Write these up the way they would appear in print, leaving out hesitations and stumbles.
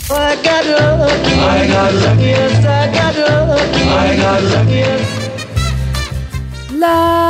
I got lucky. I got lucky. Yes, I got lucky. I got lucky.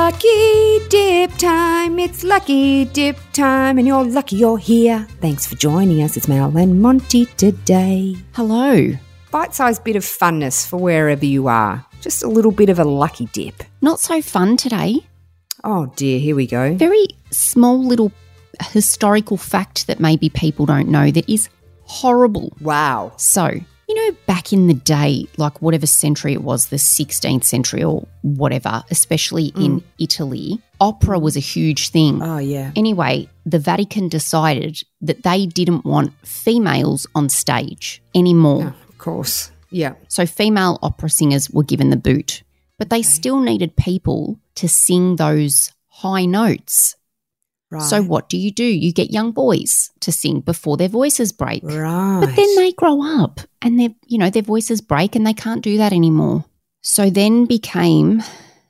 Lucky dip time, it's lucky dip time, and you're lucky you're here. Thanks for joining us. It's Mel and Monty today. Hello. Bite-sized bit of funness for wherever you are. Just a little bit of a lucky dip. Not so fun today. Oh dear, here we go. Very small little historical fact that maybe people don't know that is horrible. Wow. So, back in the day, like whatever century it was, the 16th century or whatever, especially in Italy, opera was a huge thing. Oh, yeah. Anyway, the Vatican decided that they didn't want females on stage anymore. Oh, of course. Yeah. So female opera singers were given the boot, but they still needed people to sing those high notes. Right. So what do? You get young boys to sing before their voices break. Right. But then they grow up and their voices break and they can't do that anymore. So then became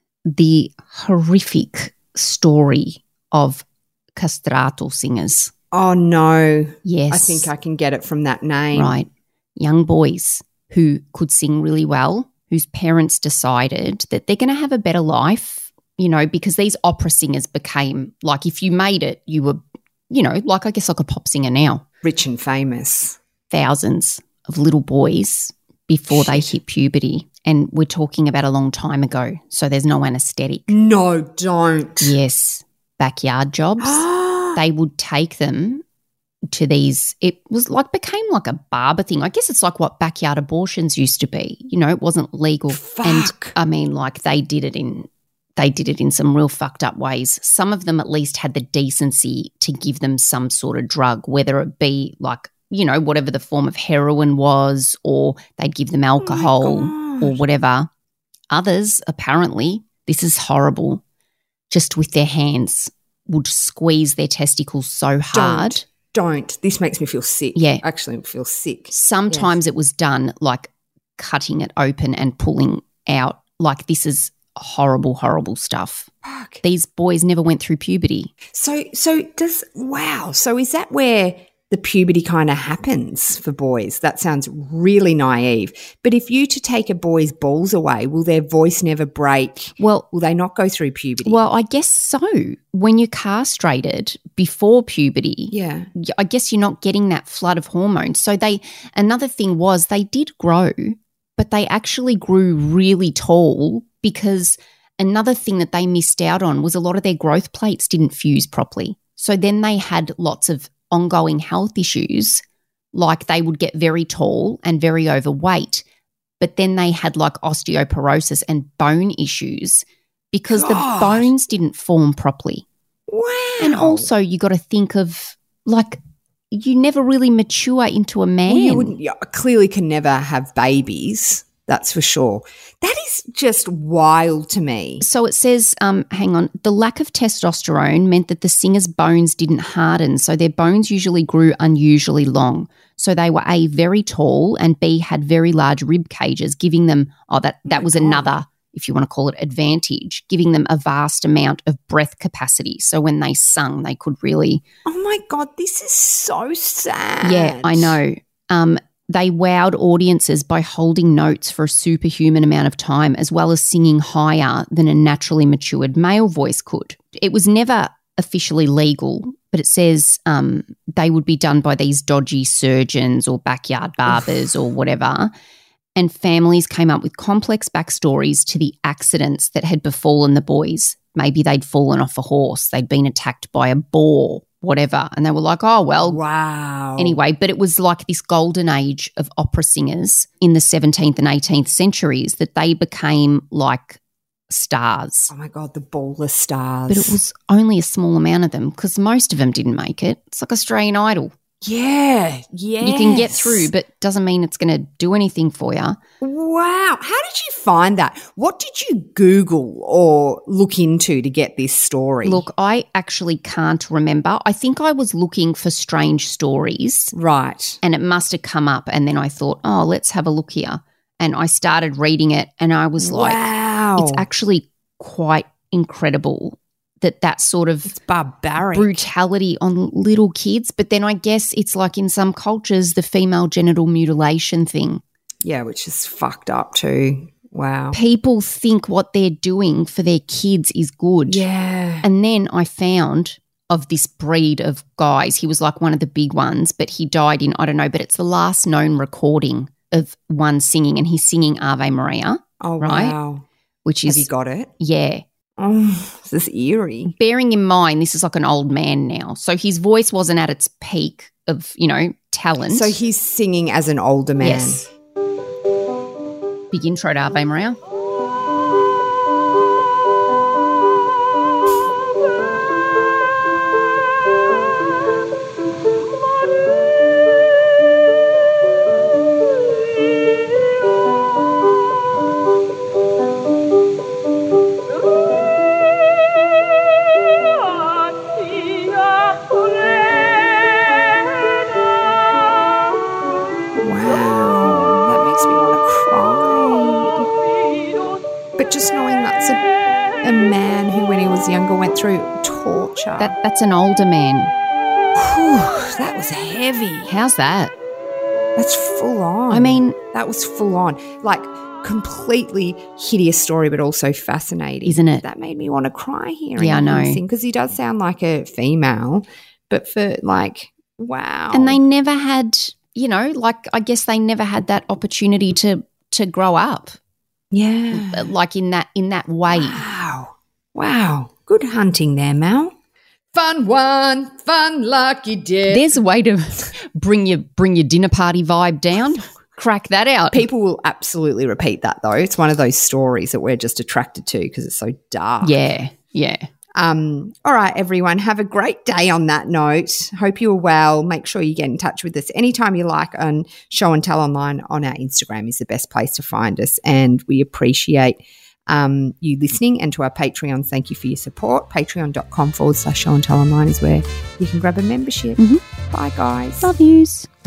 the horrific story of castrato singers. Oh, no. Yes. I think I can get it from that name. Right. Young boys who could sing really well, whose parents decided that they're going to have a better life, because these opera singers became, like, if you made it, you were, like I guess like a pop singer now. Rich and famous. Thousands of little boys before they hit puberty. And we're talking about a long time ago, so there's no anaesthetic. No, don't. Yes, backyard jobs. They would take them to these, it was like, became like a barber thing. I guess it's like what backyard abortions used to be. It wasn't legal. Fuck. And I mean, like they did it in some real fucked up ways. Some of them at least had the decency to give them some sort of drug, whether it be like, whatever the form of heroin was, or they'd give them alcohol or whatever. Others, apparently, this is horrible, just with their hands would squeeze their testicles so hard. Don't. This makes me feel sick. Yeah. Actually, I feel sick. Sometimes it was done like cutting it open and pulling out. Like this is horrible, horrible stuff. Fuck. These boys never went through puberty. So is that where the puberty kind of happens for boys? That sounds really naive. But if you to take a boy's balls away, will their voice never break? Well, will they not go through puberty? Well, I guess so. When you're castrated before puberty, yeah, I guess you're not getting that flood of hormones. So another thing was they did grow, but they actually grew really tall, because another thing that they missed out on was a lot of their growth plates didn't fuse properly. So then they had lots of ongoing health issues, like they would get very tall and very overweight, but then they had like osteoporosis and bone issues because the bones didn't form properly. Wow. And also you got to think of, like, you never really mature into a man. Well, you clearly can never have babies. That's for sure. That is just wild to me. So it says, hang on, the lack of testosterone meant that the singer's bones didn't harden, so their bones usually grew unusually long. So they were A, very tall, and B, had very large rib cages, giving them, that was another, if you want to call it, advantage, giving them a vast amount of breath capacity. So when they sung, they could really. Oh my God, this is so sad. Yeah, I know. They wowed audiences by holding notes for a superhuman amount of time, as well as singing higher than a naturally matured male voice could. It was never officially legal, but it says they would be done by these dodgy surgeons or backyard barbers or whatever. And families came up with complex backstories to the accidents that had befallen the boys. Maybe they'd fallen off a horse, they'd been attacked by a boar, whatever. And they were like, oh, well. Wow. Anyway, but it was like this golden age of opera singers in the 17th and 18th centuries that they became like stars. Oh, my God, the baller stars. But it was only a small amount of them because most of them didn't make it. It's like Australian Idol. Yeah, yeah. You can get through, but doesn't mean it's going to do anything for you. Wow. How did you find that? What did you Google or look into to get this story? Look, I actually can't remember. I think I was looking for strange stories. Right. And it must have come up, and then I thought, oh, let's have a look here. And I started reading it, and I was like, wow. It's actually quite incredible that sort of It's barbaric. brutality on little kids. But then I guess it's like in some cultures, the female genital mutilation thing. Yeah, which is fucked up too. Wow. People think what they're doing for their kids is good. Yeah. And then I found of this breed of guys, he was like one of the big ones, but he died in, I don't know, but it's the last known recording of one singing, and he's singing Ave Maria, Oh, right? wow. which Have is, you got it? yeah. Oh, this is eerie. Bearing in mind, this is like an old man now. So his voice wasn't at its peak of, talent. So he's singing as an older man. Yes. Big intro to Ave Maria. Wow, that makes me want to cry. But just knowing that's a man who, when he was younger, went through torture. That's an older man. Whew, that was heavy. How's that? That's full on. I mean, that was full on. Like, completely hideous story, but also fascinating. Isn't it? That made me want to cry hearing Yeah, I know. him sing, because he does sound like a female, but for like, wow. and they never had, I guess they never had that opportunity to grow up, yeah. like in that way. Wow. Good hunting there, Mel. Fun one, fun lucky day. There's a way to bring your dinner party vibe down. Crack that out. People will absolutely repeat that, though. It's one of those stories that we're just attracted to because it's so dark. Yeah. All right, everyone. Have a great day on that note. Hope you're well. Make sure you get in touch with us anytime you like on Show and Tell Online on our Instagram is the best place to find us. And we appreciate you listening, and to our Patreon, thank you for your support. Patreon.com/Show and Tell Online is where you can grab a membership. Bye, guys. Love yous.